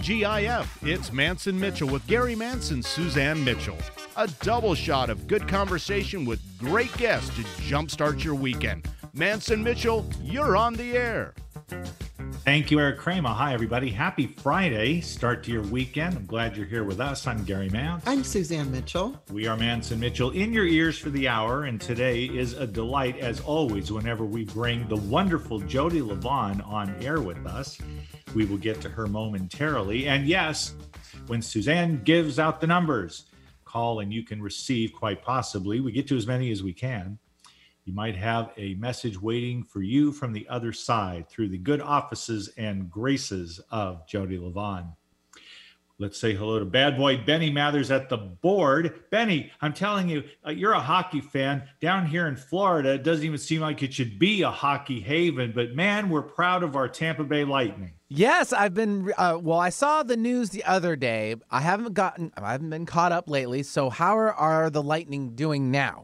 TGIF, it's Manson Mitchell with Gary Manson, Suzanne Mitchell. A double shot of good conversation with great guests to jumpstart your weekend. Manson Mitchell, you're on the air. Thank you, Eric Kramer. Hi, everybody. Happy Friday. Start to your weekend. I'm glad you're here with us. I'm Gary Mance. I'm Suzanne Mitchell. We are Manson Mitchell in your ears for the hour. And today is a delight, as always, whenever we bring the wonderful Jody Levon on air with us. We will get to her momentarily. And yes, when Suzanne gives out the numbers, call and you can receive quite possibly. We get to as many as we can. You might have a message waiting for you from the other side through the good offices and graces of Jody Levon. Let's say hello to bad boy Benny Mathers at the board. Benny, I'm telling you, you're a hockey fan. Down here in Florida, it doesn't even seem like it should be a hockey haven, but man, we're proud of our Tampa Bay Lightning. Yes, I've been, I saw the news the other day. I haven't been caught up lately. So how are the Lightning doing now?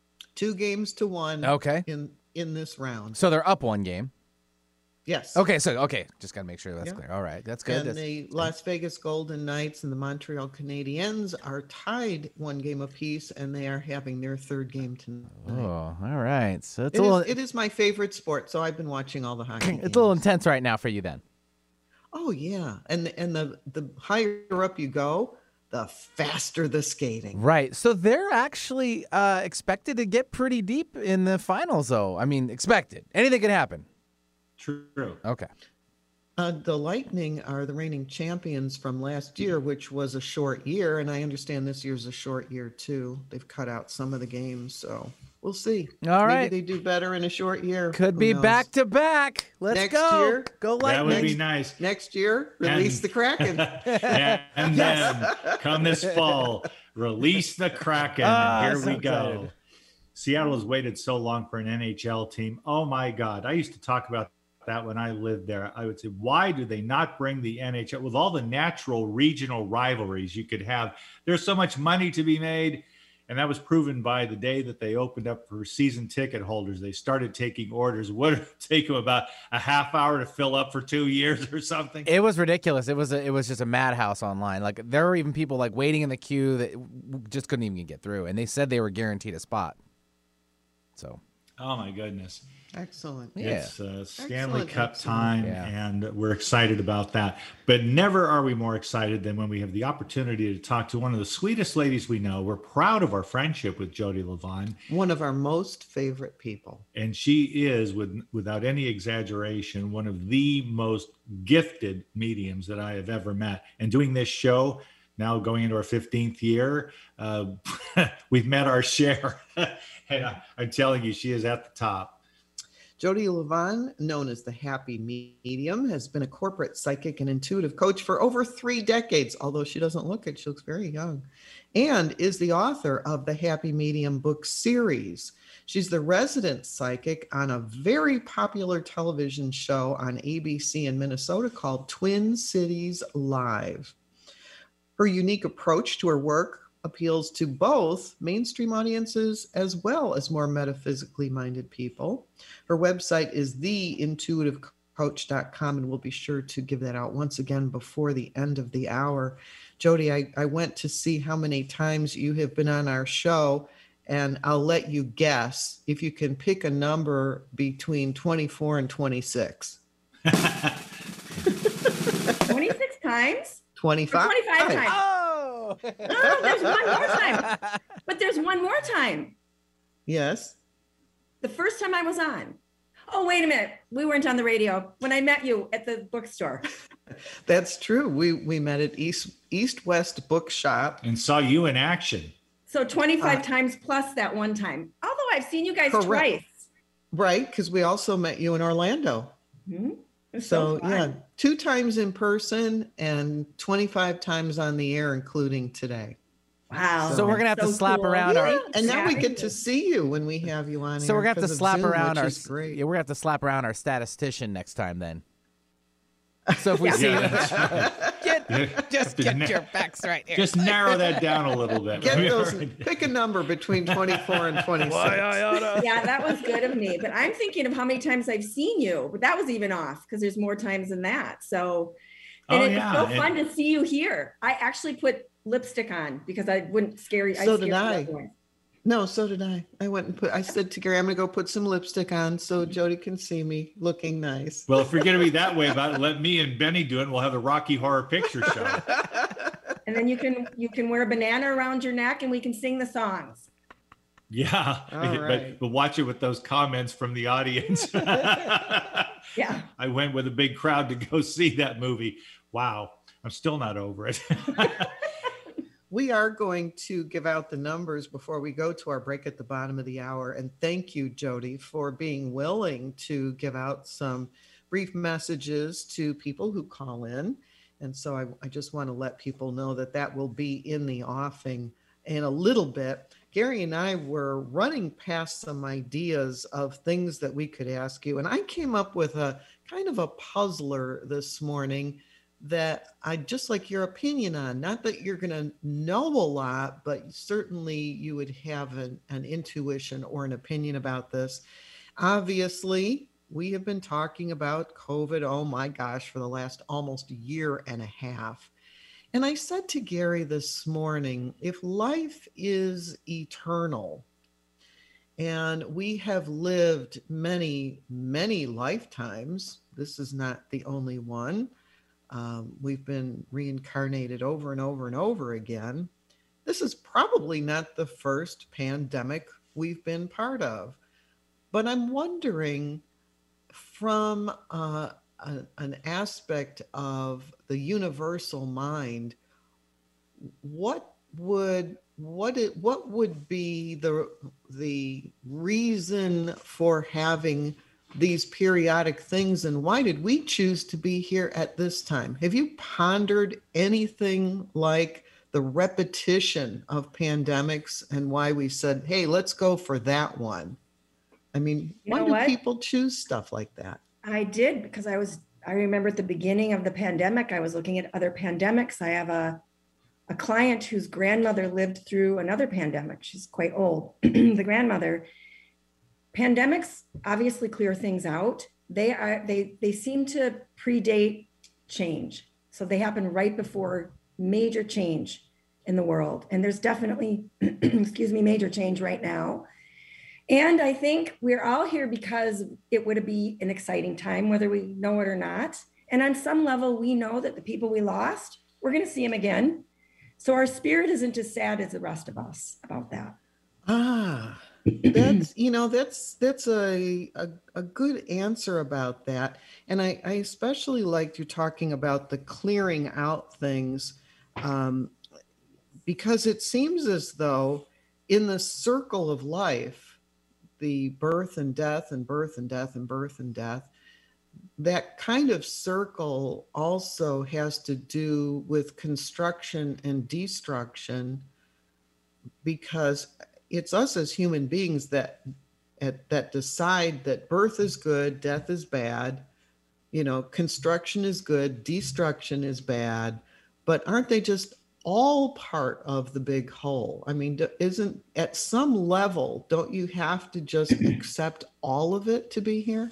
2-1. Okay. In this round. So they're up one game. Yes. Okay. Just got to make sure that's clear. All right. That's good. And the Las Vegas Golden Knights and the Montreal Canadiens are tied 1 game apiece, and they are having their 3rd game tonight. Oh, all right. So it is my favorite sport, so I've been watching all the hockey games. It's a little intense right now for you then. Oh, yeah. And the higher up you go, the faster the skating. Right. So they're actually expected to get pretty deep in the finals, though. I mean, expected. Anything can happen. True. Okay. The Lightning are the reigning champions from last year, which was a short year. And I understand this year's a short year, too. They've cut out some of the games, so we'll see. All right. Maybe they do better in a short year. Could be back to back. Let's next go. Year, go Lightning. That would be nice. Next year, release the Kraken. and then come this fall, release the Kraken. And here we go. Excited. Seattle has waited so long for an NHL team. Oh, my God. I used to talk about that when I lived there. I would say, why do they not bring the NHL with all the natural regional rivalries you could have? There's so much money to be made. And that was proven by the day that they opened up for season ticket holders. They started taking orders. What did it take them, about a half hour to fill up for 2 years or something? It was ridiculous. It was just a madhouse online. Like there were even people like waiting in the queue that just couldn't even get through. And they said they were guaranteed a spot. So. Oh my goodness. Excellent. Yeah. It's Stanley Cup time, Yeah. and we're excited about that. But never are we more excited than when we have the opportunity to talk to one of the sweetest ladies we know. We're proud of our friendship with Jody Levon. One of our most favorite people. And she is, without any exaggeration, one of the most gifted mediums that I have ever met. And doing this show, now going into our 15th year, we've met our share. And I'm telling you, she is at the top. Jody Levon, known as the Happy Medium, has been a corporate psychic and intuitive coach for over 3 decades, although she doesn't look it. She looks very young, and is the author of the Happy Medium book series. She's the resident psychic on a very popular television show on ABC in Minnesota called Twin Cities Live. Her unique approach to her work appeals to both mainstream audiences as well as more metaphysically minded people. Her website is theintuitivecoach.com, and we'll be sure to give that out once again before the end of the hour. Jody, I went to see how many times you have been on our show, and I'll let you guess if you can pick a number between 24 and 26. 26 times? 25? 25 times. Oh! No, there's one more time. But there's one more time. Yes. The first time I was on. Oh, wait a minute. We weren't on the radio when I met you at the bookstore. That's true. We met at East West Bookshop. And saw you in action. So 25 times plus that one time. Although I've seen you guys Correct. twice. Right, because we also met you in Orlando. Mm-hmm. So fun. yeah, 2 times in person and 25 times on the air, including today. Wow. So we're gonna have to slap cool. around our. And now we get to see you when we have you on. So we're gonna have to slap around our. Great. Yeah, we're gonna have to slap around our statistician next time then. So if we see them, just get your facts right here. Just narrow that down a little bit. Pick a number between 24 and 26. Yeah, that was good of me. But I'm thinking of how many times I've seen you. But that was even off because there's more times than that. So And Oh, it was so yeah. fun to see you here. I actually put lipstick on because I wouldn't scare you. So did I. No, so did I. I said to Gary, I'm going to go put some lipstick on so Jody can see me looking nice. Well, if you're going to be that way about it, let me and Benny do it. And we'll have the Rocky Horror Picture Show. And then you can wear a banana around your neck and we can sing the songs. Yeah. All right. But watch it with those comments from the audience. Yeah. I went with a big crowd to go see that movie. Wow. I'm still not over it. We are going to give out the numbers before we go to our break at the bottom of the hour. And thank you, Jody, for being willing to give out some brief messages to people who call in. And so I just want to let people know that will be in the offing in a little bit. Gary and I were running past some ideas of things that we could ask you. And I came up with a kind of a puzzler this morning that I'd just like your opinion on. Not that you're going to know a lot, but certainly you would have an intuition or an opinion about this. Obviously, we have been talking about COVID, oh my gosh, for the last almost year and a half. And I said to Gary this morning, if life is eternal, and we have lived many, many lifetimes, this is not the only one. We've been reincarnated over and over and over again. This is probably not the first pandemic we've been part of. But I'm wondering, from an aspect of the universal mind, what would be the reason for having these periodic things, and why did we choose to be here at this time? Have you pondered anything like the repetition of pandemics and why we said, hey, let's go for that one? I mean, why do people choose stuff like that? I did, because I remember at the beginning of the pandemic, I was looking at other pandemics. I have a client whose grandmother lived through another pandemic. She's quite old, the grandmother. Pandemics obviously clear things out. They seem to predate change. So they happen right before major change in the world. And there's definitely, major change right now. And I think we're all here because it would be an exciting time, whether we know it or not. And on some level, we know that the people we lost, we're going to see them again. So our spirit isn't as sad as the rest of us about that. That's a good answer about that. And I especially liked you talking about the clearing out things, because it seems as though in the circle of life, the birth and death and birth and death and birth and death, that kind of circle also has to do with construction and destruction, because it's us as human beings that decide that birth is good, death is bad, construction is good, destruction is bad, but aren't they just all part of the big whole? I mean, isn't at some level, don't you have to just accept all of it to be here?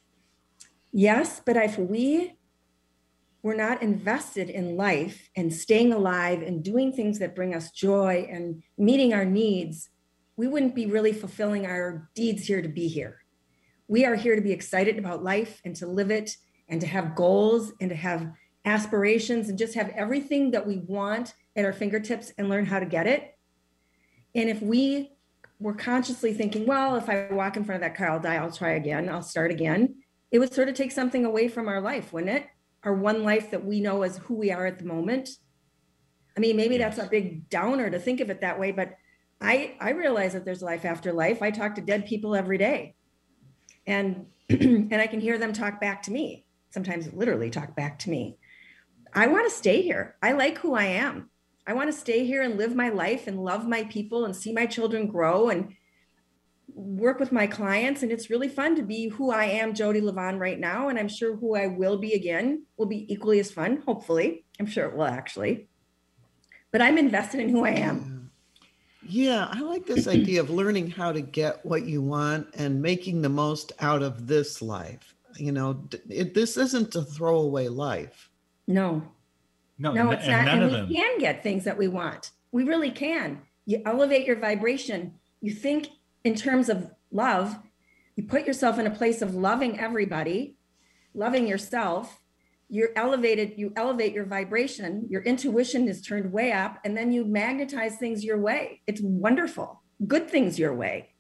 Yes, but if we were not invested in life and staying alive and doing things that bring us joy and meeting our needs, we wouldn't be really fulfilling our deeds here to be here. We are here to be excited about life and to live it and to have goals and to have aspirations and just have everything that we want at our fingertips and learn how to get it. And if we were consciously thinking, well, if I walk in front of that car, I'll die, I'll try again, I'll start again, it would sort of take something away from our life, wouldn't it? Our one life that we know as who we are at the moment. I mean, maybe that's a big downer to think of it that way, but I realize that there's life after life. I talk to dead people every day, and I can hear them talk back to me, sometimes literally talk back to me. I want to stay here. I like who I am. I want to stay here and live my life and love my people and see my children grow and work with my clients. And it's really fun to be who I am, Jody Levon, right now. And I'm sure who I will be again will be equally as fun. Hopefully, I'm sure it will actually, but I'm invested in who I am. Yeah, I like this idea of learning how to get what you want and making the most out of this life. This isn't a throwaway life. No, No, no, it's not. none And of we them. can get things that we want. We really can. You elevate your vibration. You think in terms of love. You put yourself in a place of loving everybody, loving yourself. You elevate your vibration. Your intuition is turned way up, and then you magnetize things your way. It's wonderful. Good things your way.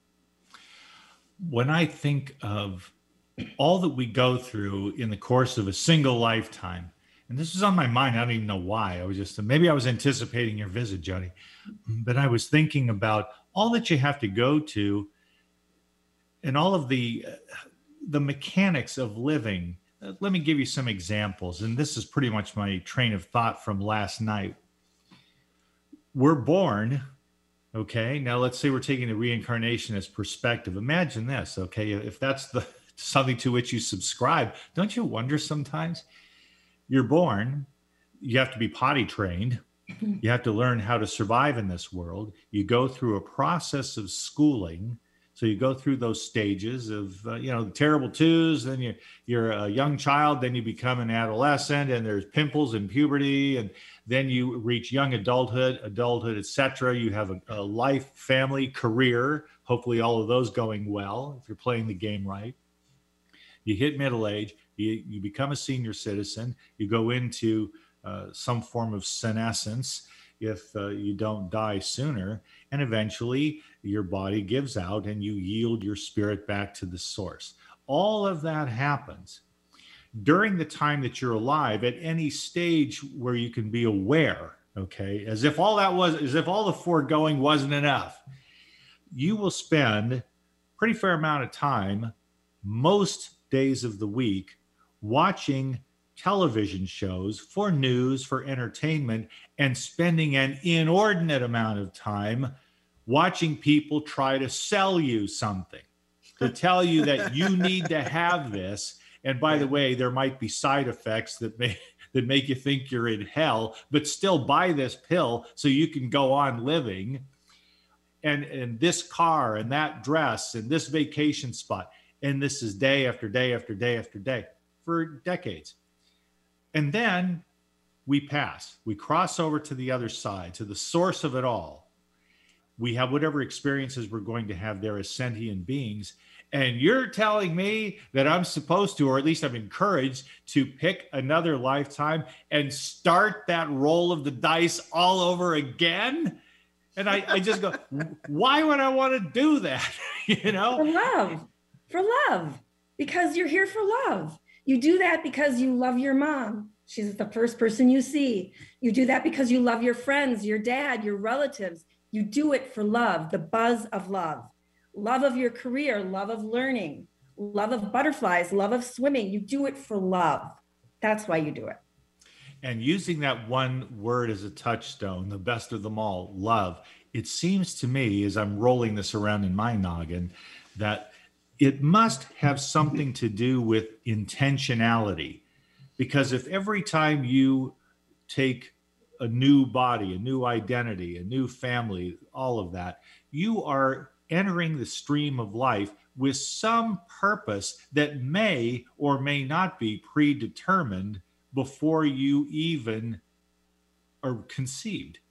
When I think of all that we go through in the course of a single lifetime, and this is on my mind, I don't even know why. Maybe I was anticipating your visit, Jody, but I was thinking about all that you have to go to and all of the mechanics of living. Let me give you some examples. And this is pretty much my train of thought from last night. We're born. Okay, now let's say we're taking the reincarnationist perspective. Imagine this, okay? If that's something to which you subscribe, don't you wonder sometimes? You're born, you have to be potty trained. You have to learn how to survive in this world. You go through a process of schooling. So you go through those stages of, the terrible twos, then you're a young child, then you become an adolescent, and there's pimples and puberty, and then you reach young adulthood, etc. You have a life, family, career, hopefully all of those going well if you're playing the game right. You hit middle age, you become a senior citizen, you go into some form of senescence if you don't die sooner, and eventually your body gives out and you yield your spirit back to the source. All of that happens during the time that you're alive at any stage where you can be aware, okay? As if all the foregoing wasn't enough. You will spend a pretty fair amount of time, most days of the week, watching television shows for news, for entertainment, and spending an inordinate amount of time watching people try to sell you something, to tell you that you need to have this. And by the way, there might be side effects that make you think you're in hell, but still buy this pill so you can go on living. And this car and that dress and this vacation spot. And this is day after day after day after day for decades. And then we pass. We cross over to the other side, to the source of it all. We have whatever experiences we're going to have there as sentient beings. And you're telling me that I'm supposed to, or at least I'm encouraged to pick another lifetime and start that roll of the dice all over again? And I just go, why would I want to do that? For love, because you're here for love. You do that because you love your mom. She's the first person you see. You do that because you love your friends, your dad, your relatives. You do it for love, the buzz of love of your career, love of learning, love of butterflies, love of swimming. You do it for love. That's why you do it. And using that one word as a touchstone, the best of them all, love, it seems to me, as I'm rolling this around in my noggin, that it must have something to do with intentionality. Because if every time you take a new body, a new identity, a new family, all of that, you are entering the stream of life with some purpose that may or may not be predetermined before you even are conceived.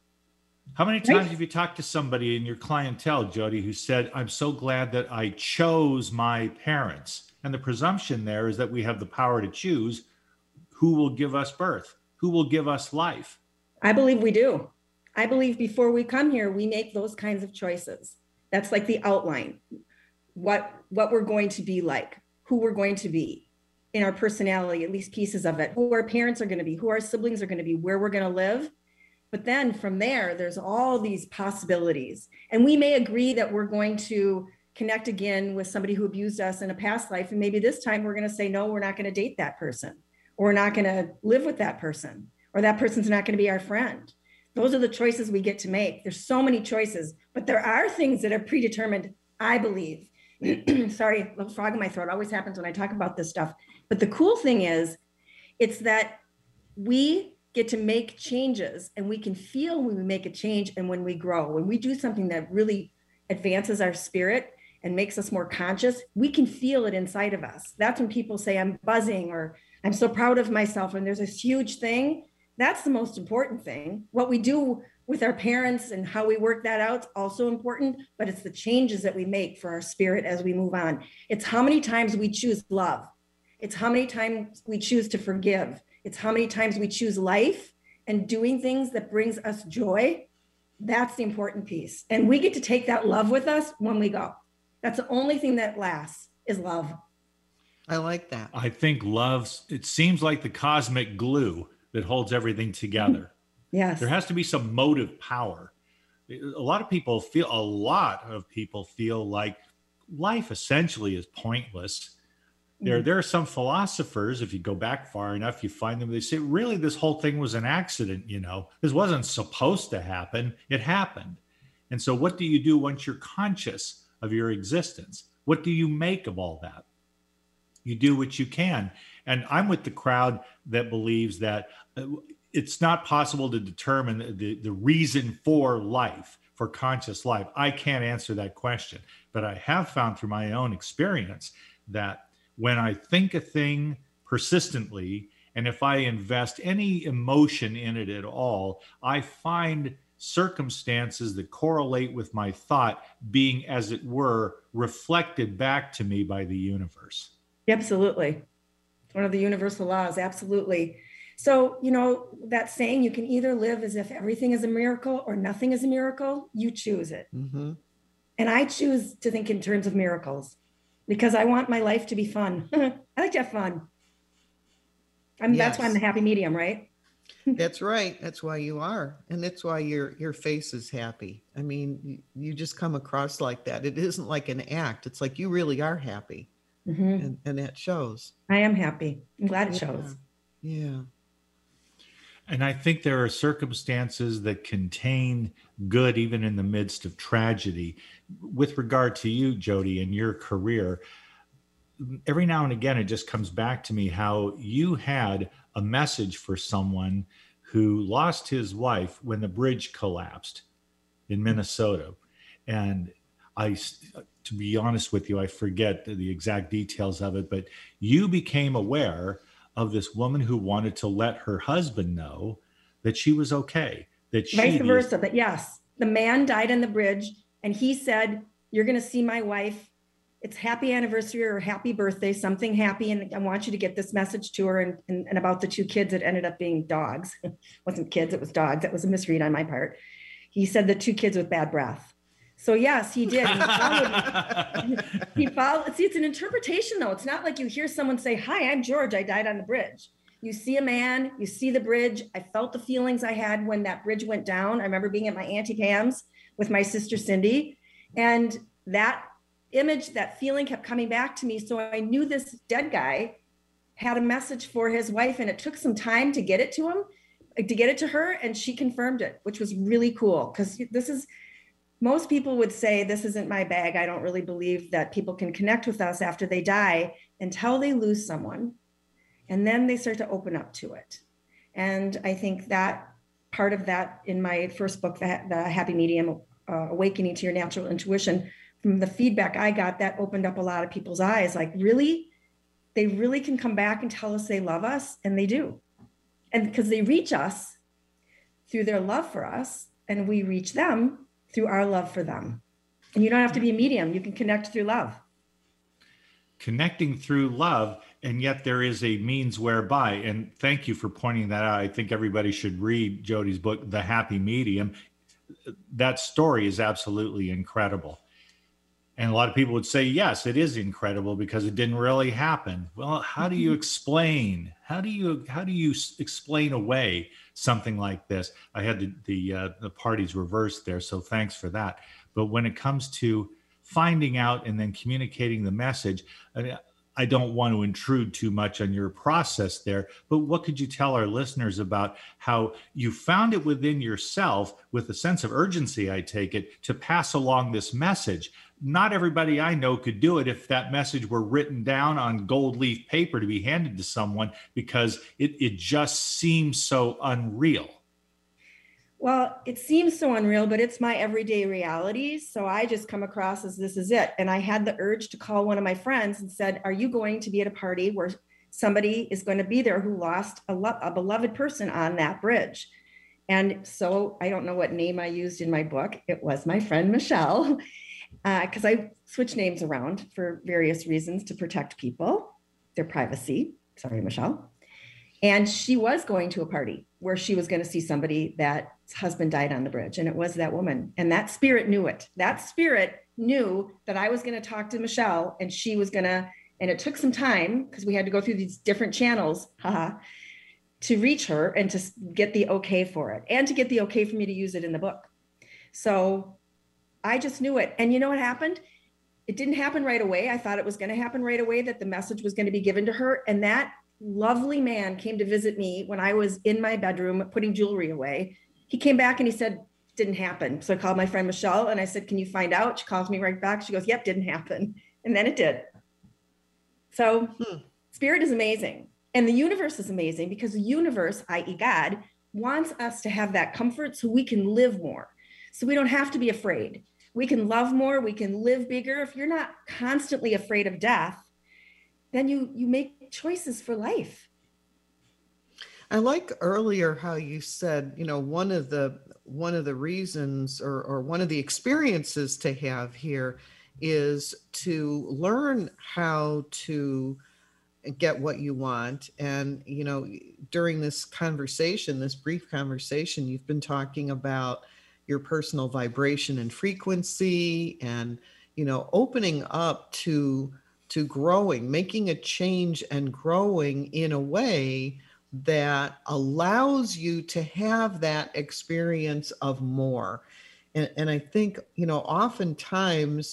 How many times have you talked to somebody in your clientele, Jody, who said, I'm so glad that I chose my parents? And the presumption there is that we have the power to choose who will give us birth, who will give us life. I believe we do. I believe before we come here, we make those kinds of choices. That's like the outline, what we're going to be like, who we're going to be in our personality, at least pieces of it, who our parents are going to be, who our siblings are going to be, where we're going to live. But then from there, there's all these possibilities. And we may agree that we're going to connect again with somebody who abused us in a past life. And maybe this time we're going to say, no, we're not going to date that person, or we're not going to live with that person, or that person's not going to be our friend. Those are the choices we get to make. There's so many choices, but there are things that are predetermined, I believe. Sorry, a little frog in my throat. Always happens when I talk about this stuff. But the cool thing is, it's that we get to make changes, and we can feel when we make a change and when we grow. When we do something that really advances our spirit and makes us more conscious, we can feel it inside of us. That's when people say, I'm buzzing, or I'm so proud of myself. And there's this huge thing. That's the most important thing. What we do with our parents and how we work that out is also important, but it's the changes that we make for our spirit as we move on. It's how many times we choose love. It's how many times we choose to forgive. It's how many times we choose life and doing things that brings us joy. That's the important piece. And we get to take that love with us when we go. That's the only thing that lasts is love. I like that. I think it seems like the cosmic glue that holds everything together. Yes. There has to be some motive power. A lot of people feel like life essentially is pointless. There are some philosophers, if you go back far enough, you find them, they say, really, this whole thing was an accident, This wasn't supposed to happen. It happened. And so what do you do once you're conscious of your existence? What do you make of all that? You do what you can. And I'm with the crowd that believes that it's not possible to determine the reason for life, for conscious life. I can't answer that question, but I have found through my own experience that when I think a thing persistently, and if I invest any emotion in it at all, I find circumstances that correlate with my thought being, as it were, reflected back to me by the universe. Absolutely. One of the universal laws. Absolutely. So, that saying, you can either live as if everything is a miracle or nothing is a miracle. You choose it. Mm-hmm. And I choose to think in terms of miracles because I want my life to be fun. I like to have fun. That's why I'm the happy medium, right? That's right. That's why you are. And that's why your face is happy. I mean, you just come across like that. It isn't like an act. It's like you really are happy. Mm-hmm. And that shows. I am happy. I'm glad it shows. Yeah. And I think there are circumstances that contain good even in the midst of tragedy. With regard to you, Jody, and your career, every now and again, it just comes back to me how you had a message for someone who lost his wife when the bridge collapsed in Minnesota. And to be honest with you, I forget the exact details of it, but you became aware of this woman who wanted to let her husband know that she was okay, that vice versa. But yes, the man died on the bridge and he said, "You're going to see my wife. It's happy anniversary or happy birthday, something happy. And I want you to get this message to her." And about the two kids that ended up being dogs. It wasn't kids, it was dogs. That was a misread on my part. He said the two kids with bad breath. So yes, he did. He followed. See, it's an interpretation though. It's not like you hear someone say, "Hi, I'm George. I died on the bridge." You see a man, you see the bridge. I felt the feelings I had when that bridge went down. I remember being at my Auntie Pam's with my sister Cindy. And that image, that feeling kept coming back to me. So I knew this dead guy had a message for his wife, and it took some time to get it to him, to get it to her. And she confirmed it, which was really cool. Because most people would say, this isn't my bag. I don't really believe that people can connect with us after they die until they lose someone. And then they start to open up to it. And I think that part of that in my first book, the Happy Medium, Awakening to Your Natural Intuition, from the feedback I got, that opened up a lot of people's eyes. Like, really? They really can come back and tell us they love us, and they do. And because they reach us through their love for us, and we reach them through our love for them. And you don't have to be a medium. You can connect through love. Connecting through love, and yet there is a means whereby, and thank you for pointing that out. I think everybody should read Jody's book, The Happy Medium. That story is absolutely incredible. And a lot of people would say, yes, it is incredible because it didn't really happen. Well, how do you explain? How do you explain away something like this? I had the parties reversed there, so thanks for that. But when it comes to finding out and then communicating the message, I don't want to intrude too much on your process there, but what could you tell our listeners about how you found it within yourself with a sense of urgency, I take it, to pass along this message? Not everybody I know could do it if that message were written down on gold leaf paper to be handed to someone, because it just seems so unreal. Well, it seems so unreal, but it's my everyday reality. So I just come across as this is it. And I had the urge to call one of my friends and said, "Are you going to be at a party where somebody is going to be there who lost a beloved person on that bridge. And so I don't know what name I used in my book. It was my friend Michelle, because I switch names around for various reasons to protect people, their privacy. Sorry, Michelle. And she was going to a party where she was going to see somebody that's husband died on the bridge. And it was that woman. And that spirit knew it. That spirit knew that I was going to talk to Michelle, and she was going to, and it took some time because we had to go through these different channels to reach her and to get the okay for it, and to get the okay for me to use it in the book. So I just knew it. And you know what happened? It didn't happen right away. I thought it was going to happen right away, that the message was going to be given to her. And that lovely man came to visit me when I was in my bedroom putting jewelry away. He came back and he said, didn't happen. So I called my friend Michelle and I said, can you find out? She calls me right back. She goes, yep, didn't happen. And then it did. So spirit is amazing. And the universe is amazing, because the universe, i.e. God, wants us to have that comfort so we can live more. So we don't have to be afraid. We can love more. We can live bigger. If you're not constantly afraid of death, then you make choices for life. I like earlier how you said, one of the reasons or one of the experiences to have here is to learn how to get what you want. And, during this conversation, this brief conversation, you've been talking about your personal vibration and frequency and, opening up to growing, making a change and growing in a way that allows you to have that experience of more. And I think, oftentimes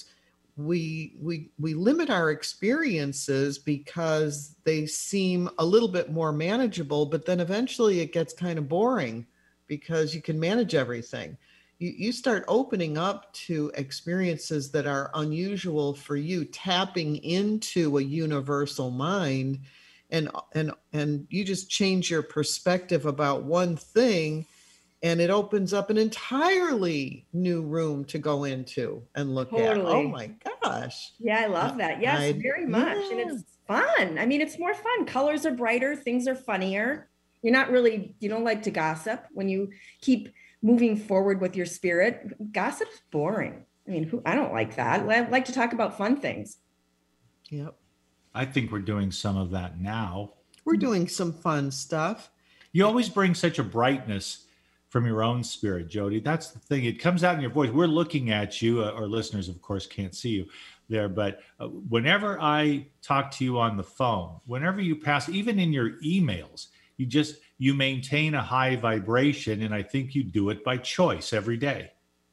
we limit our experiences because they seem a little bit more manageable, but then eventually it gets kind of boring because you can manage everything. You start opening up to experiences that are unusual for you, tapping into a universal mind, and you just change your perspective about one thing, and it opens up an entirely new room to go into and look at. Oh my gosh. Yeah, I love that. Yes, very much. Yeah. And it's fun. I mean, it's more fun. Colors are brighter. Things are funnier. You don't like to gossip when you keep moving forward with your spirit. Gossip's boring. I mean, I don't like that. I like to talk about fun things. Yep. I think we're doing some of that now. We're doing some fun stuff. You always bring such a brightness from your own spirit, Jody. That's the thing. It comes out in your voice. We're looking at you. Our listeners, of course, can't see you there. But whenever I talk to you on the phone, whenever you pass, even in your emails, you maintain a high vibration. And I think you do it by choice every day.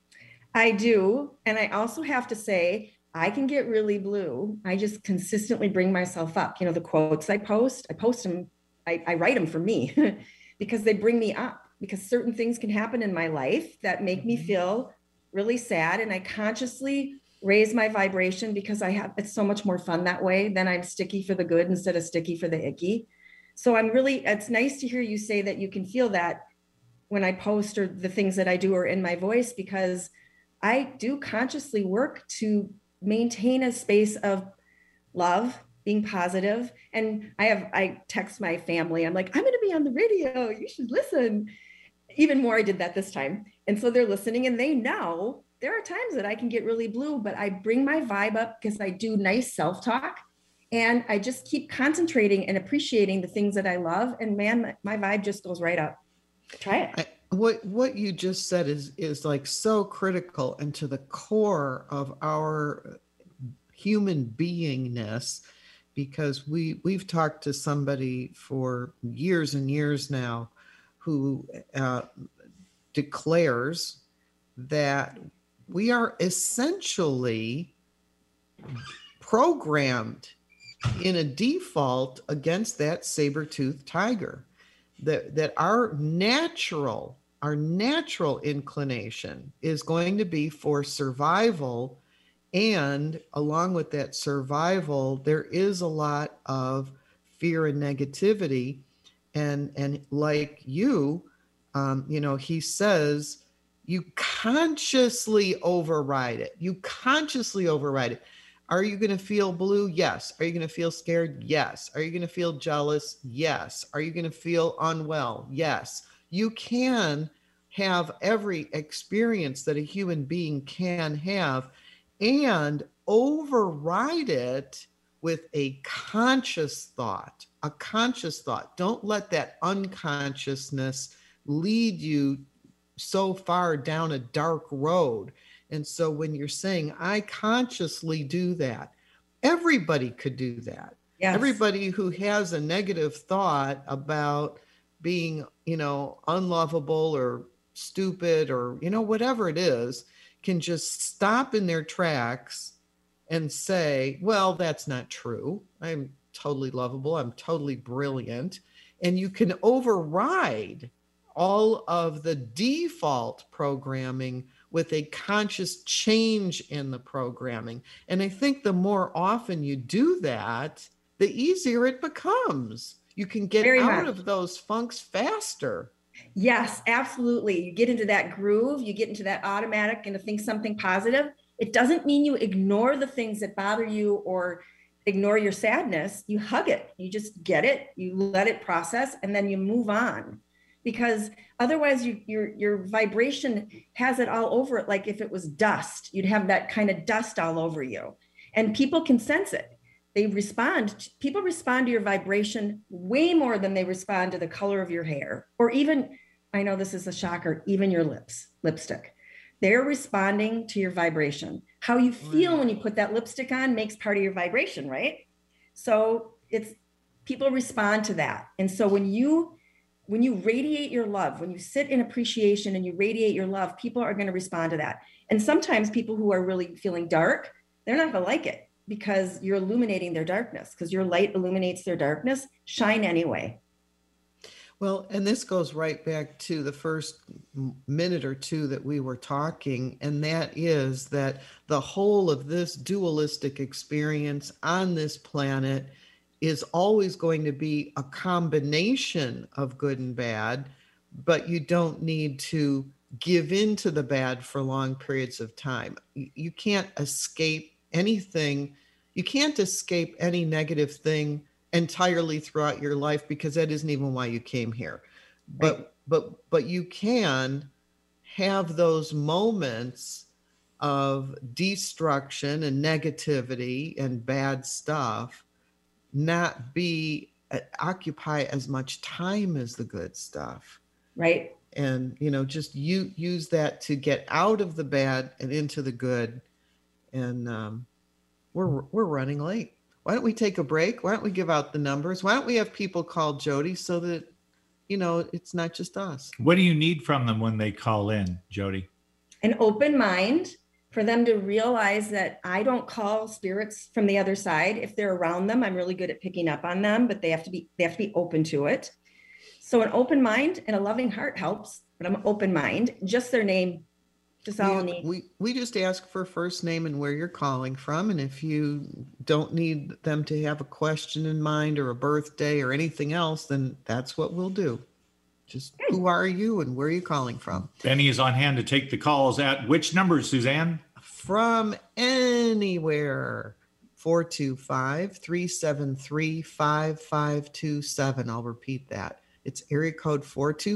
I do. And I also have to say, I can get really blue. I just consistently bring myself up. The quotes I post them, I write them for me because they bring me up, because certain things can happen in my life that make me feel really sad. And I consciously raise my vibration because it's so much more fun that way. Then I'm sticky for the good instead of sticky for the icky. So it's nice to hear you say that you can feel that when I post or the things that I do are in my voice, because I do consciously work to maintain a space of love, being positive. And I text my family. I'm like, I'm going to be on the radio. You should listen. Even more, I did that this time. And so they're listening, and they know there are times that I can get really blue, but I bring my vibe up because I do nice self-talk. And I just keep concentrating and appreciating the things that I love. And man, my vibe just goes right up. Try it. What you just said is like so critical and to the core of our human beingness, because we've talked to somebody for years and years now who declares that we are essentially programmed in a default against that saber-toothed tiger, that our natural inclination is going to be for survival. And along with that survival, there is a lot of fear and negativity. And like you, he says, you consciously override it. Are you going to feel blue? Yes. Are you going to feel scared? Yes. Are you going to feel jealous? Yes. Are you going to feel unwell? Yes. You can have every experience that a human being can have and override it with a conscious thought, a conscious thought. Don't let that unconsciousness lead you so far down a dark road. And so when you're saying, I consciously do that, everybody could do that. Yes. Everybody who has a negative thought about being, unlovable or stupid or, whatever it is, can just stop in their tracks and say, well, that's not true. I'm totally lovable. I'm totally brilliant. And you can override all of the default programming with a conscious change in the programming. And I think the more often you do that, the easier it becomes. You can get out of those funks faster. Yes, absolutely. You get into that groove, you get into that automatic and to think something positive. It doesn't mean you ignore the things that bother you or ignore your sadness. You hug it. You just get it. You let it process and then you move on. Because otherwise your vibration has it all over it. Like if it was dust, you'd have that kind of dust all over you. And people can sense it. People respond to your vibration way more than they respond to the color of your hair. Or even, I know this is a shocker, even your lipstick. They're responding to your vibration. How you feel when you put that lipstick on makes part of your vibration, right? So people respond to that. And so when you radiate your love, when you sit in appreciation and you radiate your love, people are going to respond to that. And sometimes people who are really feeling dark, they're not going to like it because you're illuminating their darkness, because your light illuminates their darkness. Shine anyway. Well, and this goes right back to the first minute or two that we were talking, and that is that the whole of this dualistic experience on this planet is always going to be a combination of good and bad, but you don't need to give in to the bad for long periods of time. You can't escape anything. You can't escape any negative thing entirely throughout your life because that isn't even why you came here. But you can have those moments of destruction and negativity and bad stuff not occupy as much time as the good stuff. Right. And, just use that to get out of the bad and into the good. And we're running late. Why don't we take a break? Why don't we give out the numbers? Why don't we have people call Jody so that, it's not just us. What do you need from them when they call in, Jody? An open mind for them to realize that I don't call spirits from the other side. If they're around them, I'm really good at picking up on them, but they have to be open to it. So an open mind and a loving heart helps, but I'm open mind, just their name. Just all I need. We just ask for first name and where you're calling from. And if you don't need them to have a question in mind or a birthday or anything else, then that's what we'll do. Just who are you and where are you calling from? Benny is on hand to take the calls at which number, Suzanne? From anywhere. 425-373-5527. I'll repeat that. It's area code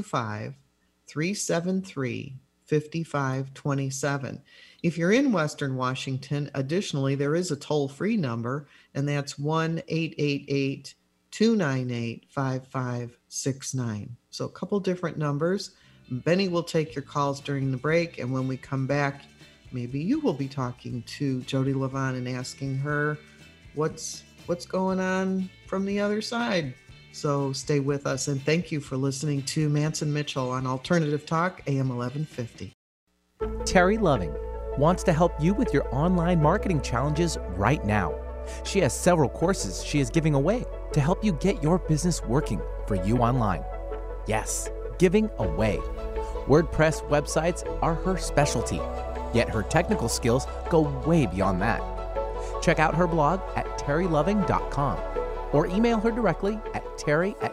425-373-5527. If you're in Western Washington, additionally, there is a toll-free number, and that's 1-888-298-5569. So a couple different numbers. Benny will take your calls during the break, and when we come back, maybe you will be talking to Jody Levon and asking her what's going on from the other side. So stay with us, and thank you for listening to Mance & Mitchell on Alternative Talk, AM 1150. Terry Loving wants to help you with your online marketing challenges right now. She has several courses she is giving away to help you get your business working for you online. Yes, giving away. WordPress websites are her specialty, yet her technical skills go way beyond that. Check out her blog at terryloving.com or email her directly at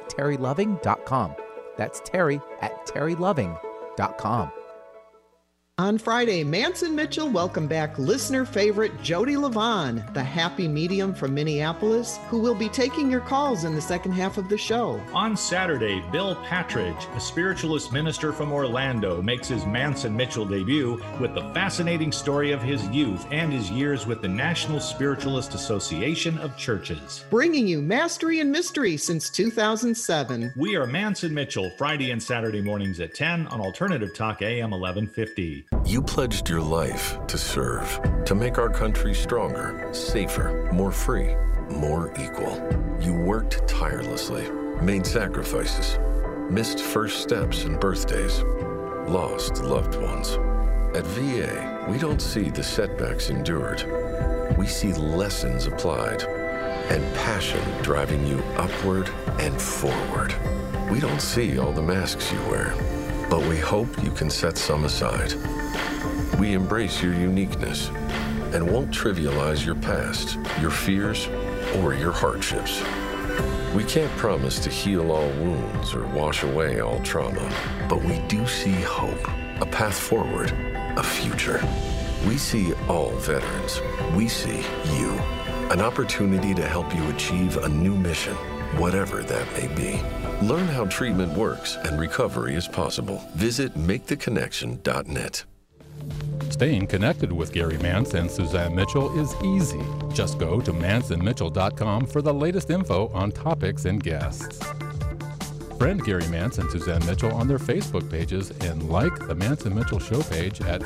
terry@terryloving.com. That's terry@terryloving.com. On Friday, Manson Mitchell welcomed back listener favorite Jody Levon, the happy medium from Minneapolis, who will be taking your calls in the second half of the show. On Saturday, Bill Patridge, a spiritualist minister from Orlando, makes his Manson Mitchell debut with the fascinating story of his youth and his years with the National Spiritualist Association of Churches. Bringing you mastery and mystery since 2007. We are Manson Mitchell, Friday and Saturday mornings at 10 on Alternative Talk AM 1150. You pledged your life to serve, to make our country stronger, safer, more free, more equal. You worked tirelessly, made sacrifices, missed first steps and birthdays, lost loved ones. At VA, we don't see the setbacks endured. We see lessons applied and passion driving you upward and forward. We don't see all the masks you wear, but we hope you can set some aside. We embrace your uniqueness and won't trivialize your past, your fears, or your hardships. We can't promise to heal all wounds or wash away all trauma, but we do see hope, a path forward, a future. We see all veterans. We see you, an opportunity to help you achieve a new mission, whatever that may be. Learn how treatment works and recovery is possible. Visit maketheconnection.net. Staying connected with Gary Manson and Suzanne Mitchell is easy. Just go to mansonmitchell.com for the latest info on topics and guests. Friend Gary Manson and Suzanne Mitchell on their Facebook pages and like the Manson Mitchell Show page at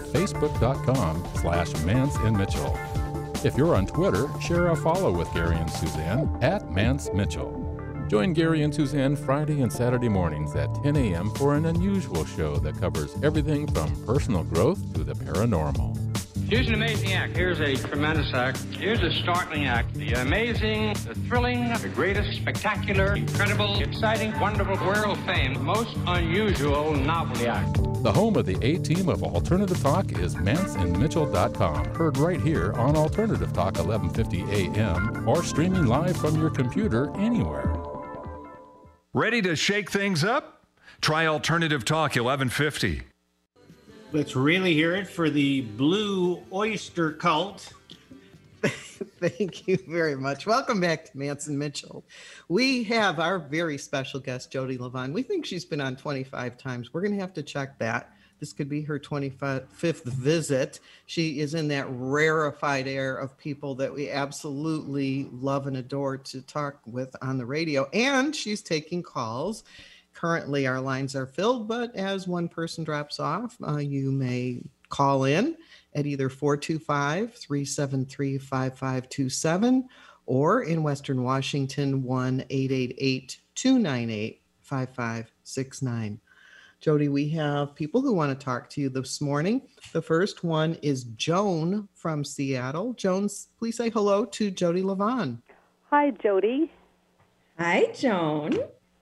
facebook.com/MansonMitchell. If you're on Twitter, share a follow with Gary and Suzanne at Mance Mitchell. Join Gary and Suzanne Friday and Saturday mornings at 10 a.m. for an unusual show that covers everything from personal growth to the paranormal. Here's an amazing act. Here's a tremendous act. Here's a startling act. The amazing, the thrilling, the greatest, spectacular, incredible, exciting, wonderful, world-famed, most unusual novelty act. The home of the A-Team of Alternative Talk is mansonmitchell.com. Heard right here on Alternative Talk 1150 AM or streaming live from your computer anywhere. Ready to shake things up? Try Alternative Talk 1150. Let's really hear it for the Blue Oyster Cult. Thank you very much. Welcome back to Manson Mitchell. We have our very special guest, Jody Levon. We think she's been on 25 times. We're going to have to check that. This could be her 25th visit. She is in that rarefied air of people that we absolutely love and adore to talk with on the radio. And she's taking calls. Currently, our lines are filled, but as one person drops off, you may call in at either 425-373-5527 or in Western Washington, 1-888-298-5569. Jody, we have people who want to talk to you this morning. The first one is Joan from Seattle. Joan, please say hello to Jody Levon. Hi, Jody. Hi, Joan.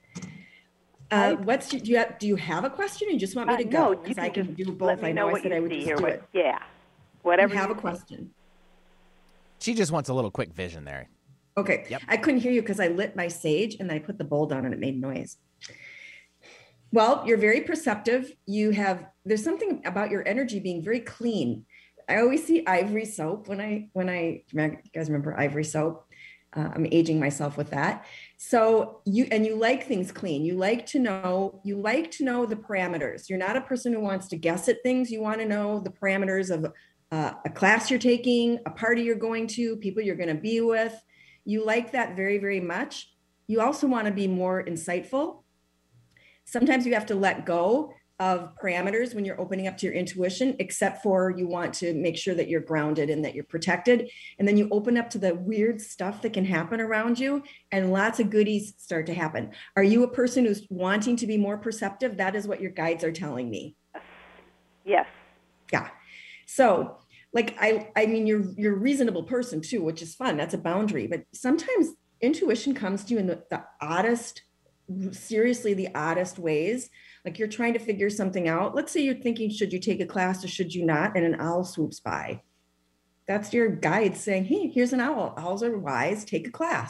Do you have a question, or you just want me to go? No, you can I can do both. Let me know what you see here. Yeah, whatever. You have a question. She just wants a little quick vision there. Okay. Yep. I couldn't hear you because I lit my sage and I put the bowl down and it made noise. Well, you're very perceptive. There's something about your energy being very clean. I always see ivory soap when I you guys remember ivory soap? I'm aging myself with that. So you like things clean. You like to know the parameters. You're not a person who wants to guess at things. You want to know the parameters of a class you're taking, a party you're going to, people you're going to be with. You like that very, very much. You also want to be more insightful. Sometimes you have to let go of parameters when you're opening up to your intuition, except for you want to make sure that you're grounded and that you're protected. And then you open up to the weird stuff that can happen around you, and lots of goodies start to happen. Are you a person who's wanting to be more perceptive? That is what your guides are telling me. Yes. Yeah. So I mean, you're a reasonable person too, which is fun. That's a boundary. But sometimes intuition comes to you in the oddest, seriously, the oddest ways. Like you're trying to figure something out. Let's say you're thinking, should you take a class or should you not? And an owl swoops by. That's your guide saying, hey, here's an owl. Owls are wise. Take a class.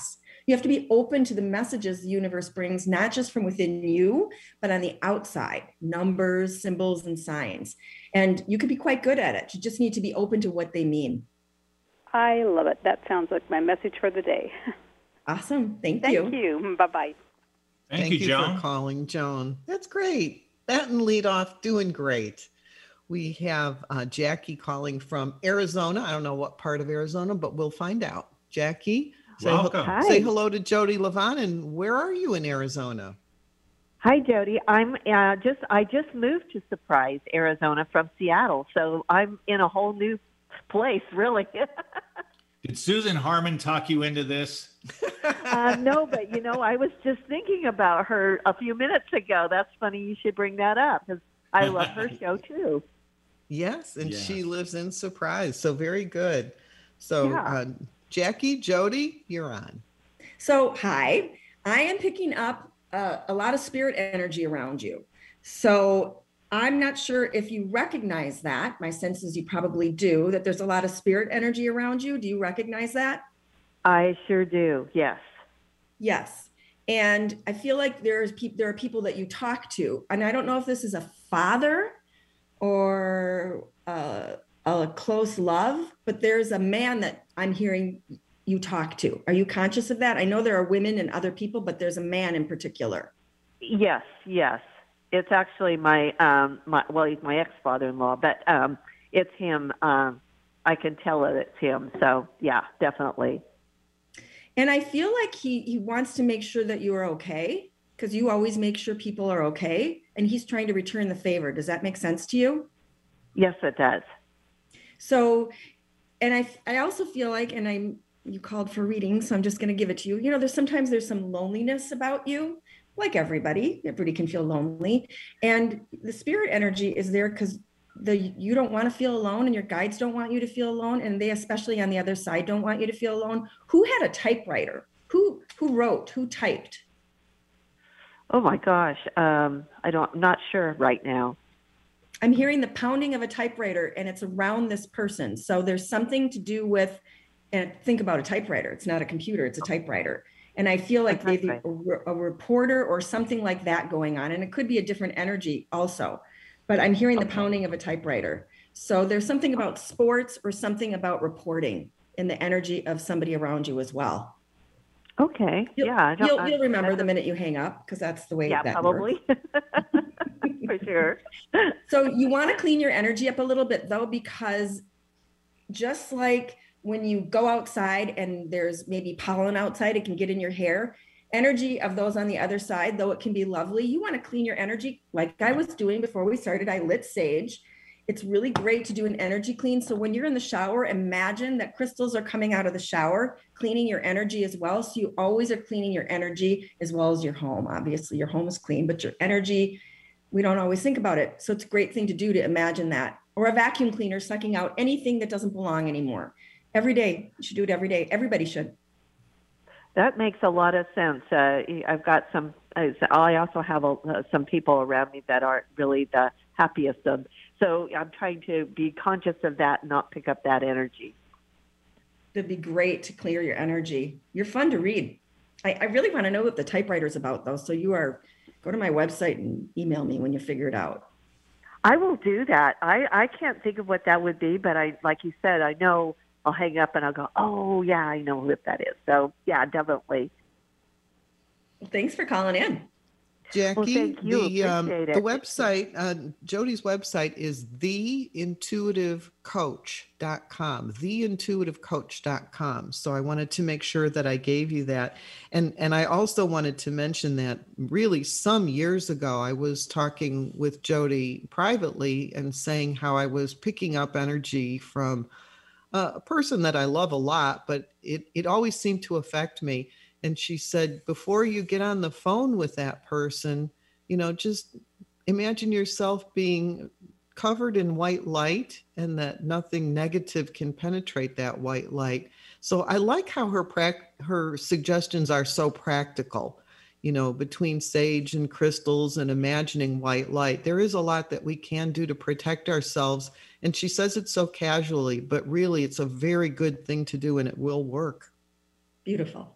You have to be open to the messages the universe brings, not just from within you, but on the outside, numbers, symbols, and signs. And you could be quite good at it. You just need to be open to what they mean. I love it. That sounds like my message for the day. Awesome. Thank you. Thank you. Bye-bye. Thank you, Joan. for calling, Joan. That's great. That and lead off, doing great. We have Jackie calling from Arizona. I don't know what part of Arizona, but we'll find out. Jackie, Welcome. say hello to Jody Levon. And where are you in Arizona? Hi, Jody. I just moved to Surprise, Arizona from Seattle, so I'm in a whole new place, really. Did Susan Harmon talk you into this? No, but I was just thinking about her a few minutes ago. That's funny you should bring that up because I love her show too. Yes, and she lives in Surprise, so very good. So Jackie, Jody, you're on. So hi, I am picking up a lot of spirit energy around you. So I'm not sure if you recognize that. My sense is you probably do, that there's a lot of spirit energy around you. Do you recognize that? I sure do, yes. Yes. And I feel like there are people that you talk to, and I don't know if this is a father or a close love, but there's a man that I'm hearing you talk to. Are you conscious of that? I know there are women and other people, but there's a man in particular. Yes. It's actually he's my ex-father-in-law, but it's him. I can tell that it's him. So yeah, definitely. And I feel like he wants to make sure that you are okay, because you always make sure people are okay. And he's trying to return the favor. Does that make sense to you? Yes, it does. So, and I also feel like, and you called for reading, so I'm just going to give it to you. There's sometimes some loneliness about you, like everybody. Everybody can feel lonely. And the spirit energy is there because you don't want to feel alone, and your guides don't want you to feel alone, and they, especially on the other side, don't want you to feel alone. Who had a typewriter? Who wrote? Who typed? Oh my gosh, I'm not sure right now. I'm hearing the pounding of a typewriter, and it's around this person. So there's something to do with, and think about a typewriter. It's not a computer, it's a typewriter. And I feel like maybe a reporter or something like that going on. And it could be a different energy also. But I'm hearing the pounding of a typewriter. So there's something about sports or something about reporting in the energy of somebody around you as well. Okay. You'll remember the minute you hang up, because that's the way that probably. For sure. So you want to clean your energy up a little bit, though, because just like when you go outside and there's maybe pollen outside, it can get in your hair. Energy of those on the other side, though it can be lovely, you want to clean your energy like I was doing before we started. I lit sage. It's really great to do an energy clean. So when you're in the shower, imagine that crystals are coming out of the shower, cleaning your energy as well. So you always are cleaning your energy as well as your home. Obviously, your home is clean, but your energy, we don't always think about it. So it's a great thing to do, to imagine that. Or a vacuum cleaner sucking out anything that doesn't belong anymore. Every day. You should do it every day. Everybody should. That makes a lot of sense. I've got I also have some people around me that aren't really the happiest of. So I'm trying to be conscious of that and not pick up that energy. It'd be great to clear your energy. You're fun to read. I really want to know what the typewriter's about, though. So go to my website and email me when you figure it out. I will do that. I can't think of what that would be, but like you said, I know I'll hang up and I'll go, oh, yeah, I know what that is. So, yeah, definitely. Well, thanks for calling in. Jackie, well, thank you. the website, Jody's website is theintuitivecoach.com, theintuitivecoach.com. So I wanted to make sure that I gave you that. And I also wanted to mention that really some years ago, I was talking with Jody privately and saying how I was picking up energy from a person that I love a lot, but it always seemed to affect me. And she said, before you get on the phone with that person, just imagine yourself being covered in white light and that nothing negative can penetrate that white light. So I like how her suggestions are so practical, between sage and crystals and imagining white light. There is a lot that we can do to protect ourselves. And she says it so casually, but really it's a very good thing to do and it will work. Beautiful.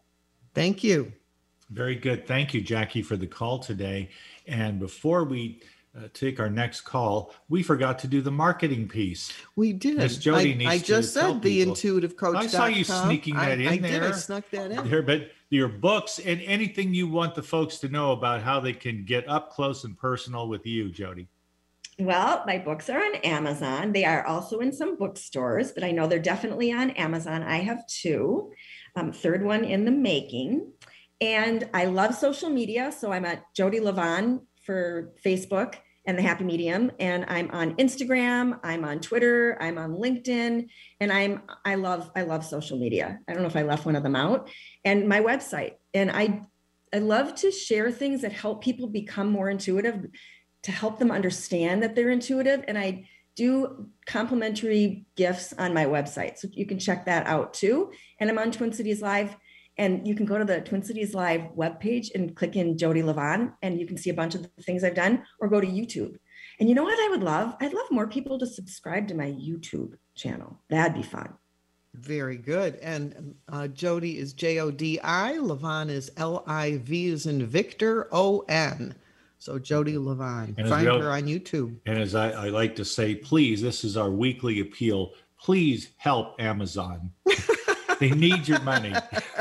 Thank you. Very good. Thank you, Jackie, for the call today. And before we take our next call, we forgot to do the marketing piece. We did. Miss Jody needs I to just tell said people. theintuitivecoach.com. I saw you sneaking that in I there. did. I snuck that in. There, but your books and anything you want the folks to know about how they can get up close and personal with you, Jody. Well, my books are on Amazon. They are also in some bookstores, but I know they're definitely on Amazon. I have two, third one in the making. And I love social media. So I'm at Jody Levon for Facebook and the Happy Medium. And I'm on Instagram, I'm on Twitter, I'm on LinkedIn, and I love social media. I don't know if I left one of them out. And my website. And I love to share things that help people become more intuitive, to help them understand that they're intuitive. And I do complimentary gifts on my website. So you can check that out too. And I'm on Twin Cities Live. And you can go to the Twin Cities Live webpage and click in Jody Levon, and you can see a bunch of the things I've done, or go to YouTube. And you know what I would love? I'd love more people to subscribe to my YouTube channel. That'd be fun. Very good. And Jody is Jodi. Levon is Liv as in Victor O-N. So Jody Levon. Find her on YouTube. And as I like to say, please, this is our weekly appeal. Please help Amazon. They need your money.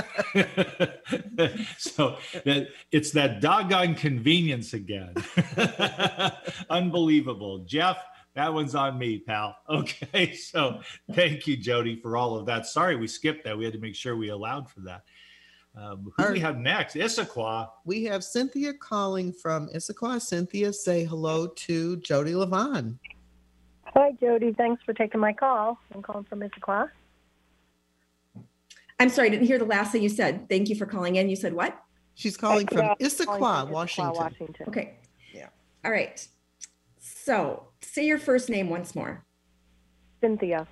So it's that doggone convenience again. Unbelievable. Jeff, that one's on me, pal. Okay, so thank you, Jody, for all of that. Sorry we skipped that. We had to make sure we allowed for that. Who do we have next? Issaquah. We have Cynthia calling from Issaquah. Cynthia, say hello to Jody Levon. Hi, Jody. Thanks for taking my call. I'm calling from Issaquah. I'm sorry, I didn't hear the last thing you said. Thank you for calling in. You said what? She's calling from Issaquah, Washington. Okay. Yeah. All right. So say your first name once more. Cynthia.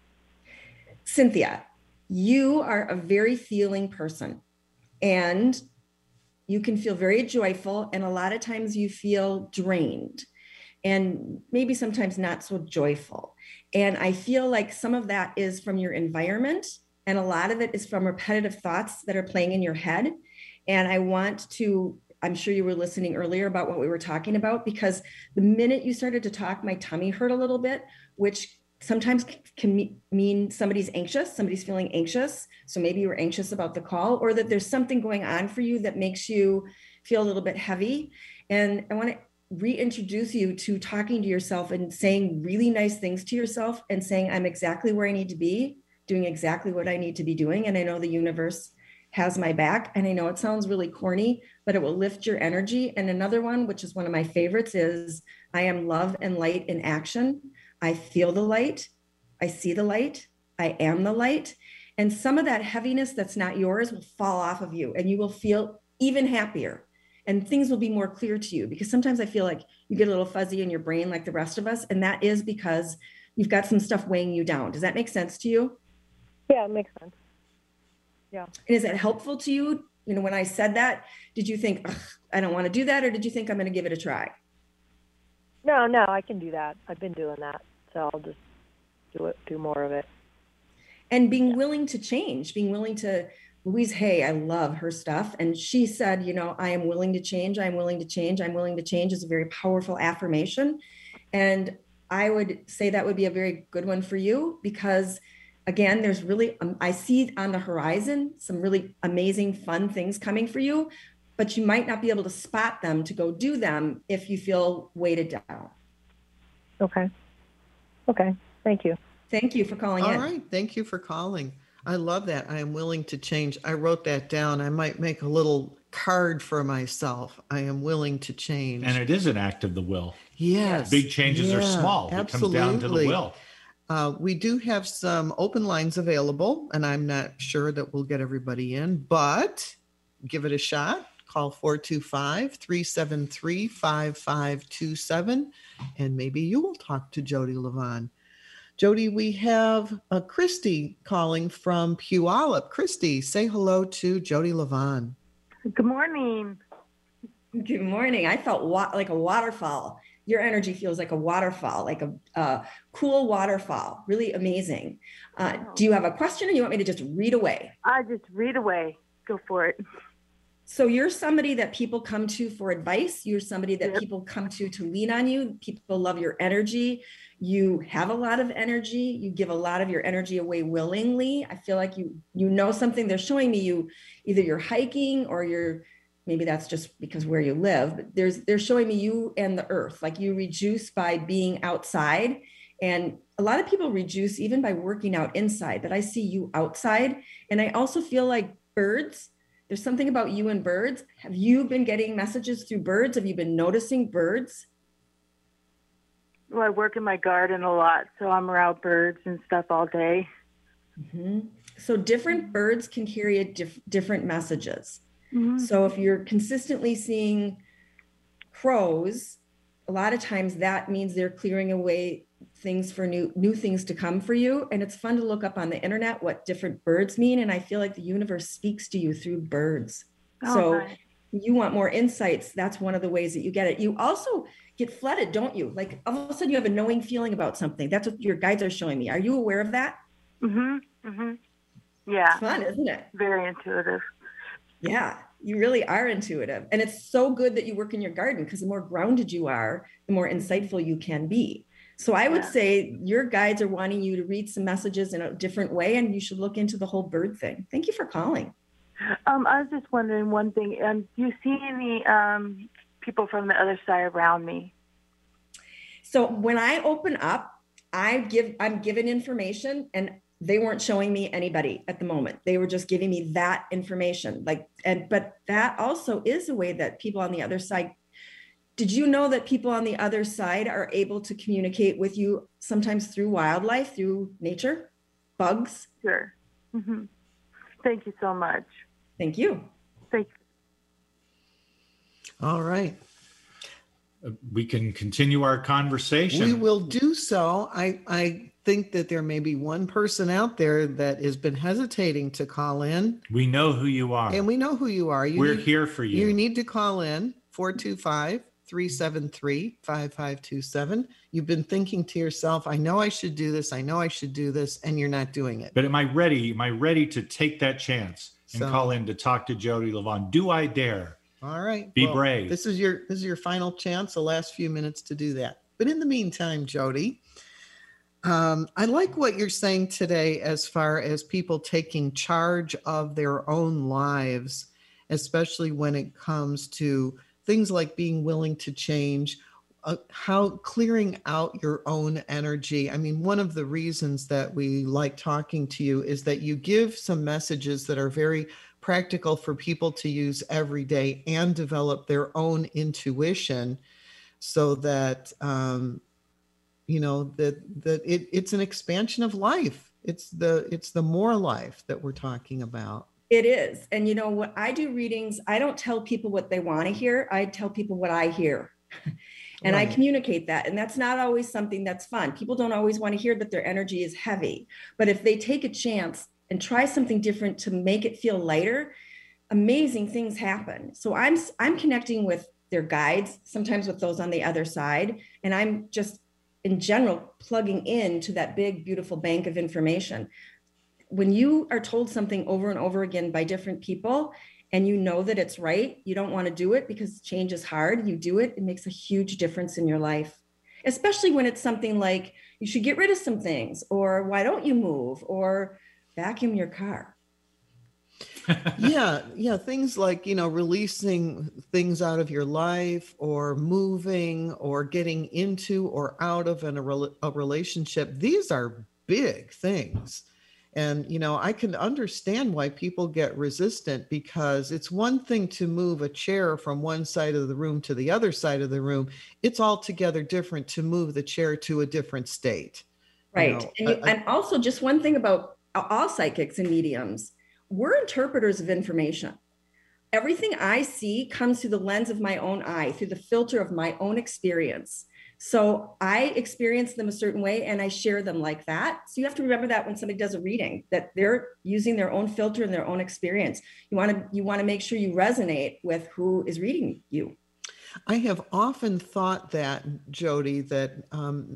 Cynthia, you are a very feeling person, and you can feel very joyful, and a lot of times you feel drained and maybe sometimes not so joyful. And I feel like some of that is from your environment, and a lot of it is from repetitive thoughts that are playing in your head. And I want to, I'm sure you were listening earlier about what we were talking about, because the minute you started to talk, my tummy hurt a little bit, which sometimes can mean somebody's anxious, somebody's feeling anxious. So maybe you were anxious about the call, or that there's something going on for you that makes you feel a little bit heavy. And I want to reintroduce you to talking to yourself and saying really nice things to yourself, and saying, I'm exactly where I need to be, doing exactly what I need to be doing. And I know the universe has my back. And I know it sounds really corny, but it will lift your energy. And another one, which is one of my favorites, is I am love and light in action. I feel the light. I see the light. I am the light. And some of that heaviness that's not yours will fall off of you, and you will feel even happier, and things will be more clear to you. Because sometimes I feel like you get a little fuzzy in your brain like the rest of us. And that is because you've got some stuff weighing you down. Does that make sense to you? Yeah, it makes sense. Yeah. And is that helpful to you? You know, when I said that, did you think, I don't want to do that? Or did you think I'm going to give it a try? No, I can do that. I've been doing that. So I'll just do more of it. And being willing to change, being willing to, Louise Hay, I love her stuff. And she said, you know, I am willing to change. I'm willing to change. I'm willing to change is a very powerful affirmation. And I would say that would be a very good one for you, because again, there's really, I see on the horizon some really amazing, fun things coming for you, but you might not be able to spot them to go do them if you feel weighted down. Okay. Thank you. Thank you for calling in. All right. Thank you for calling. I love that. I am willing to change. I wrote that down. I might make a little card for myself. I am willing to change. And it is an act of the will. Yes. Big changes are small. Absolutely. It comes down to the will. We do have some open lines available, and I'm not sure that we'll get everybody in, but give it a shot. Call 425-373-5527, and maybe you will talk to Jody Levon. Jody, we have Christy calling from Puyallup. Christy, say hello to Jody Levon. Good morning. Good morning. I felt like a waterfall. Your energy feels like a waterfall, like a cool waterfall. Really amazing. Do you have a question, or you want me to just read away? I just read away. go for it. So you're somebody that people come to for advice. You're somebody that people come to lean on you. People love your energy. You have a lot of energy. You give a lot of your energy away willingly. I feel like you know something. They're showing me you, either you're hiking or maybe that's just because where you live, but they're showing me you and the earth, like you reduce by being outside. And a lot of people reduce even by working out inside, but I see you outside. And I also feel like birds. There's something about you and birds. Have you been getting messages through birds? Have you been noticing birds? Well, I work in my garden a lot, so I'm around birds and stuff all day. Mm-hmm. So different birds can carry different messages. Mm-hmm. So if you're consistently seeing crows, a lot of times that means they're clearing away things for new things to come for you. And it's fun to look up on the internet what different birds mean. And I feel like the universe speaks to you through birds. So you want more insights. That's one of the ways that you get it. You also get flooded, don't you? Like all of a sudden you have a knowing feeling about something. That's what your guides are showing me. Are you aware of that? Mm-hmm. Mm-hmm. Yeah. It's fun, isn't it? Very intuitive. Yeah, you really are intuitive. And it's so good that you work in your garden, because the more grounded you are, the more insightful you can be. So I would say your guides are wanting you to read some messages in a different way, and you should look into the whole bird thing. Thank you for calling. I was just wondering one thing. Do you see any people from the other side around me? So when I open up, I'm given information, and they weren't showing me anybody at the moment. They were just giving me that information. But that also is a way that people on the other side. Did you know that people on the other side are able to communicate with you sometimes through wildlife, through nature, bugs? Sure. Mm-hmm. Thank you so much. Thank you. Thank you. All right. We can continue our conversation. We will do so. I think that there may be one person out there that has been hesitating to call in. We know who you are. And we know who you are. We're here for you. You need to call in 425-373-5527. You've been thinking to yourself, I know I should do this. I know I should do this. And you're not doing it. But am I ready? Am I ready to take that chance and call in to talk to Jody Levon? Do I dare? All right. Be brave. This is your final chance, the last few minutes to do that. But in the meantime, Jody, I like what you're saying today as far as people taking charge of their own lives, especially when it comes to things like being willing to change, how clearing out your own energy. I mean, one of the reasons that we like talking to you is that you give some messages that are very practical for people to use every day and develop their own intuition, so that it's an expansion of life. It's the more life that we're talking about. It is. And when I do readings, I don't tell people what they want to hear. I tell people what I hear. And right. I communicate that. And that's not always something that's fun. People don't always want to hear that their energy is heavy. But if they take a chance and try something different to make it feel lighter, amazing things happen. So I'm connecting with their guides, sometimes with those on the other side. And I'm just, in general, plugging into that big, beautiful bank of information. When you are told something over and over again by different people, and you know that it's right, you don't want to do it because change is hard, you do it, it makes a huge difference in your life. Especially when it's something like, you should get rid of some things, or why don't you move, or vacuum your car. Yeah. Things like, releasing things out of your life, or moving, or getting into or out of a relationship. These are big things. And, I can understand why people get resistant, because it's one thing to move a chair from one side of the room to the other side of the room. It's altogether different to move the chair to a different state. Right. And also just one thing about all psychics and mediums, we're interpreters of information. Everything I see comes through the lens of my own eye, through the filter of my own experience. So I experience them a certain way and I share them like that. So you have to remember that when somebody does a reading, that they're using their own filter and their own experience. You want to make sure you resonate with who is reading you. I have often thought that, Jody, that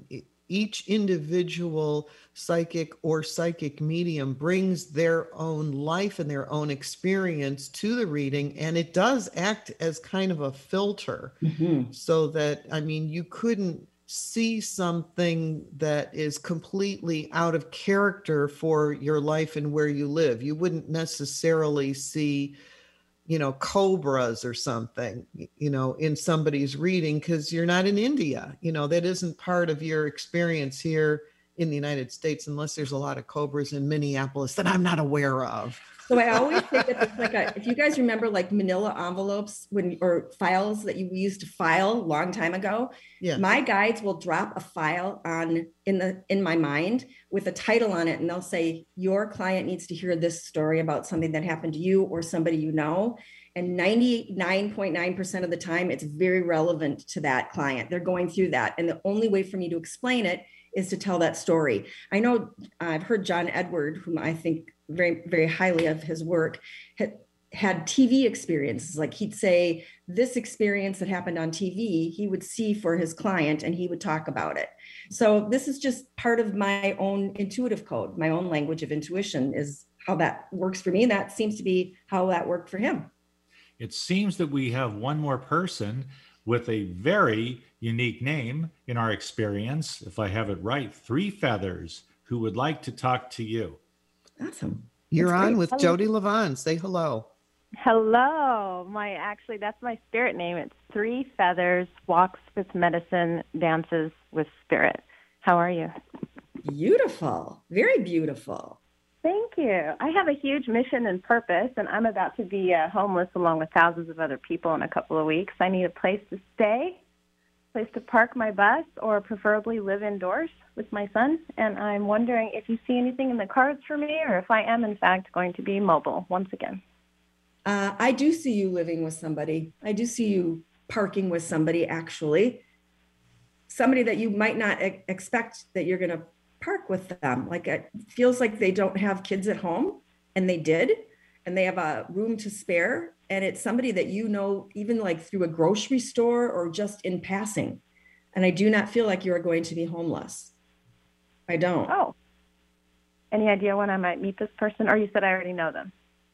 each individual psychic or psychic medium brings their own life and their own experience to the reading, and it does act as kind of a filter. So that, I mean, you couldn't see something that is completely out of character for your life and where you live. You wouldn't necessarily see, cobras or something, in somebody's reading, because you're not in India. That isn't part of your experience here in the United States, unless there's a lot of cobras in Minneapolis that I'm not aware of. So I always think that it's like if you guys remember like manila envelopes or files that you used to file a long time ago, my guides will drop a file in my mind with a title on it. And they'll say, your client needs to hear this story about something that happened to you or somebody you know. And 99.9% of the time, it's very relevant to that client. They're going through that. And the only way for me to explain it is to tell that story. I know I've heard John Edward, whom I think very, very highly of his work, had TV experiences. Like he'd say this experience that happened on TV, he would see for his client and he would talk about it. So this is just part of my own intuitive code. My own language of intuition is how that works for me. And that seems to be how that worked for him. It seems that we have one more person with a very unique name in our experience, if I have it right, Three Feathers, who would like to talk to you. Awesome. You're on with Jody Levon. Say hello. Hello. That's my spirit name. It's Three Feathers, walks with medicine, dances with spirit. How are you? Beautiful. Very beautiful. Thank you. I have a huge mission and purpose, and I'm about to be homeless along with thousands of other people in a couple of weeks. I need a place to stay, a place to park my bus, or preferably live indoors with my son. And I'm wondering if you see anything in the cards for me, or if I am, in fact, going to be mobile once again. I do see you living with somebody. I do see you parking with somebody, actually. Somebody that you might not expect that you're going to park with them. Like it feels like they don't have kids at home, and they did, and they have a room to spare. And it's somebody that even like through a grocery store or just in passing. And I do not feel like you are going to be homeless. I don't. Oh. Any idea when I might meet this person? Or you said I already know them?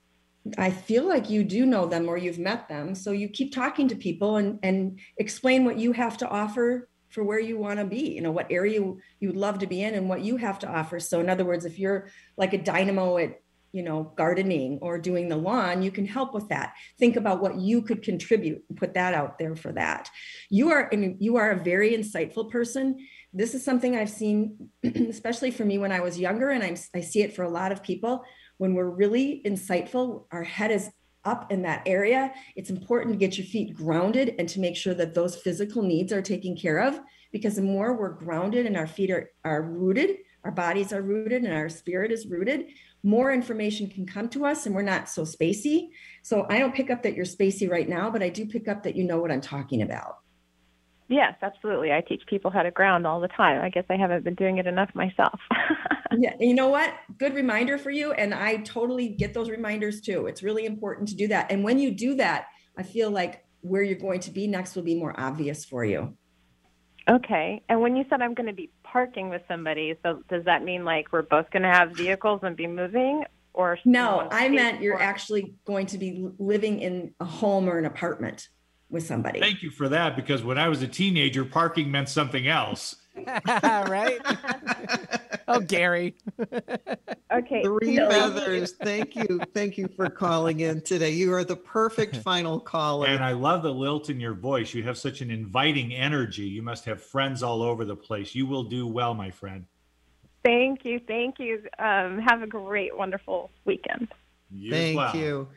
I feel like you do know them or you've met them. So you keep talking to people and explain what you have to offer for where you want to be, what area you would love to be in and what you have to offer. So in other words, if you're like a dynamo at, gardening or doing the lawn, you can help with that. Think about what you could contribute and put that out there for that. You are a very insightful person. This is something I've seen, especially for me when I was younger, and I see it for a lot of people. When we're really insightful, our head is up in that area. It's important to get your feet grounded and to make sure that those physical needs are taken care of, because the more we're grounded and our feet are rooted, our bodies are rooted and our spirit is rooted, more information can come to us and we're not so spacey. So I don't pick up that you're spacey right now, but I do pick up that you know what I'm talking about. Yes, absolutely. I teach people how to ground all the time. I guess I haven't been doing it enough myself. Yeah, you know what? Good reminder for you. And I totally get those reminders too. It's really important to do that. And when you do that, I feel like where you're going to be next will be more obvious for you. Okay. And when you said I'm going to be parking with somebody, so does that mean like we're both going to have vehicles and be moving? Or no, I meant you're actually going to be living in a home or an apartment with somebody. Thank you for that, because when I was a teenager, parking meant something else. Right? Oh, Gary. Okay. Three Feathers. Thank you. Thank you for calling in today. You are the perfect final caller. And I love the lilt in your voice. You have such an inviting energy. You must have friends all over the place. You will do well, my friend. Thank you. Thank you. Have a great, wonderful weekend. Thank you.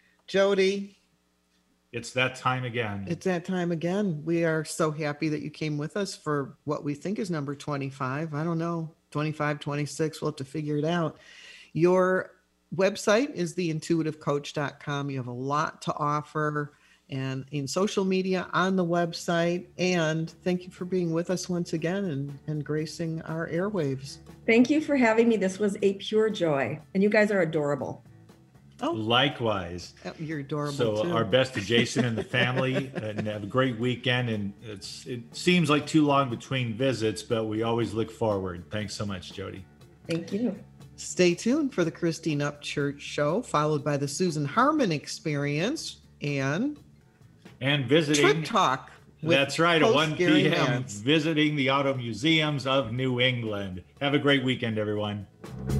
Jody. It's that time again. It's that time again. We are so happy that you came with us for what we think is number 25. I don't know, 25, 26. We'll have to figure it out. Your website is theintuitivecoach.com. You have a lot to offer, and in social media, on the website. And thank you for being with us once again and gracing our airwaves. Thank you for having me. This was a pure joy, and you guys are adorable. Oh, likewise. You're adorable. So too. our best to Jason and the family, and have a great weekend. And it seems like too long between visits, but we always look forward. Thanks so much, Jody. Thank you. Stay tuned for the Christine Upchurch Show, followed by the Susan Harmon Experience and visiting Trip Talk. That's right, at 1 Gary p.m. Mance. visiting the auto museums of New England. Have a great weekend, everyone.